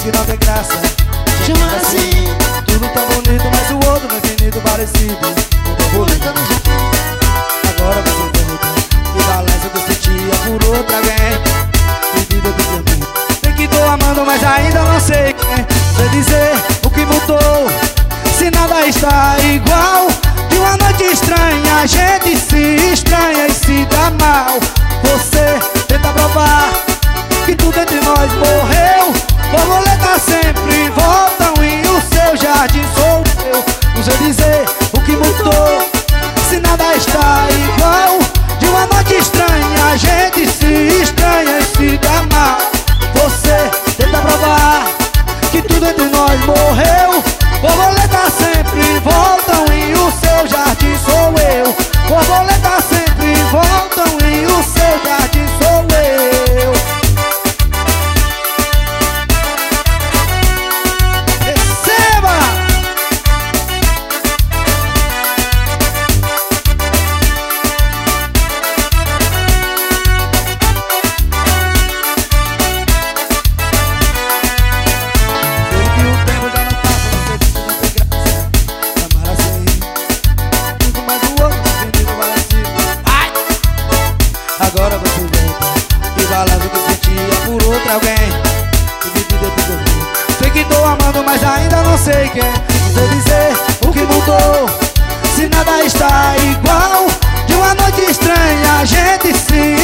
diz que não tem graça, Chama assim. tudo tão bonito, mas o outro não é infinito parecido. Agora você volta e balança que eu sentia por outro alguém. Pedido do teu amigo, sei que tô amando, mas ainda não sei quem. Sei dizer o que mudou, se nada está igual. De uma noite estranha a gente se estranha e se dá mal. Você tenta provar que tudo entre nós morreu. Borboletas sempre voltam e o seu jardim sou eu. Não sei dizer o que mudou, se nada está igual. De uma noite estranha a gente se estranha e se dá mal. Você tenta provar que tudo entre nós morreu. Borboletas sempre voltam e o seu jardim sou eu. Borboletas sempre voltam e o seu jardim sou eu. Receba! Sei que o tempo já não passa, você disse que não tem graça. Amar assim, tudo mais do outro, vendido parecido. Ai! Agora você volta e balança o que sentia por outro alguém. E me diga tudo bem. Sei que tô amando, mas ainda não sei quem. Não sei dizer o que mudou, se nada está igual. De uma noite estranha a gente se